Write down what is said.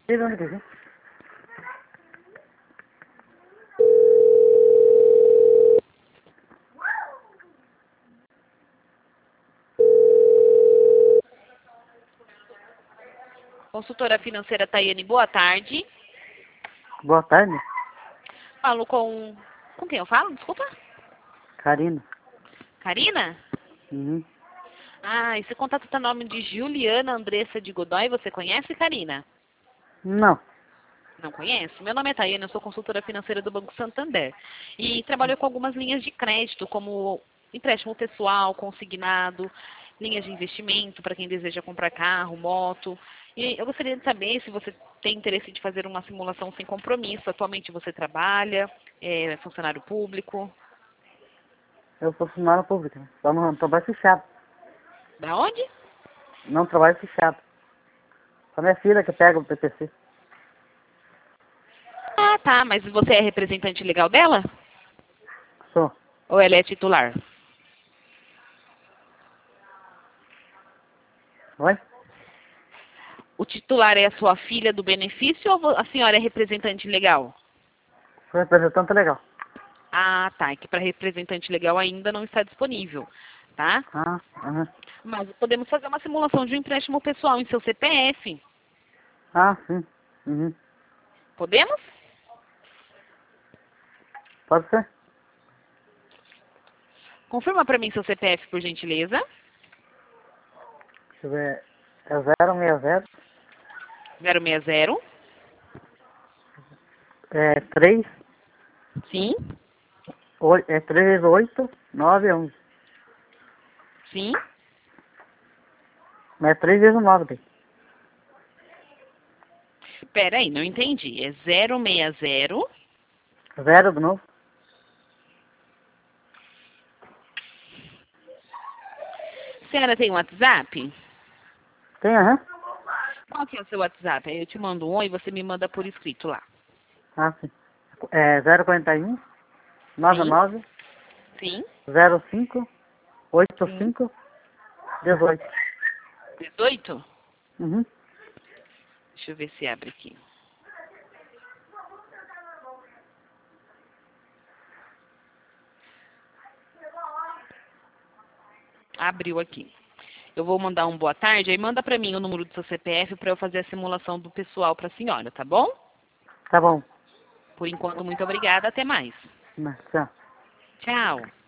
Teve onde que vem? Consultora financeira Tayane, boa tarde. Boa tarde, Falo com... Com quem eu falo? Desculpa. Karina. Karina? Uhum. Ah, esse contato está no nome de Juliana Andressa de Godoy. Você conhece, Karina? Não. Não conhece? Meu nome é Tayane, eu sou consultora financeira do Banco Santander. E trabalho com algumas linhas de crédito, como empréstimo pessoal, consignado, linhas de investimento para quem deseja comprar carro, moto. E eu gostaria de saber se você tem interesse de fazer uma simulação sem compromisso. Atualmente você trabalha, é funcionário público. Eu sou funcionário público. Só não trabalho fechado. Da onde? Não trabalho fechado. Só minha filha que pega o PPC. Ah, tá, mas você é representante legal dela? Sou. Ou ela é titular? Oi? O titular é a sua filha do benefício ou a senhora é representante legal? Sou representante legal. Ah, tá. É que para representante legal ainda não está disponível, tá? Ah, aham. Mas podemos fazer uma simulação de um empréstimo pessoal em seu CPF. Ah, sim. Uhum. Podemos? Pode ser? Confirma para mim seu CPF, por gentileza. Deixa eu ver. É 060. 060. É 3. Sim, É 38911. sim. Mas é 3 vezes o 9 daí. Espera aí, não entendi. É 060. 0 de novo. A senhora tem um WhatsApp? Tem, aham. Qual que é o seu WhatsApp? Aí eu te mando um oi e você me manda por escrito lá. Ah, sim. É 041 Sim, 99 sim, 05 sim. 85 18. 18? Uhum. Deixa eu ver se abre aqui. Abriu aqui. Eu vou mandar um boa tarde, aí manda para mim o número do seu CPF para eu fazer a simulação do pessoal para a senhora, tá bom? Tá bom. Por enquanto, muito obrigada. Até mais. Tchau. Tchau.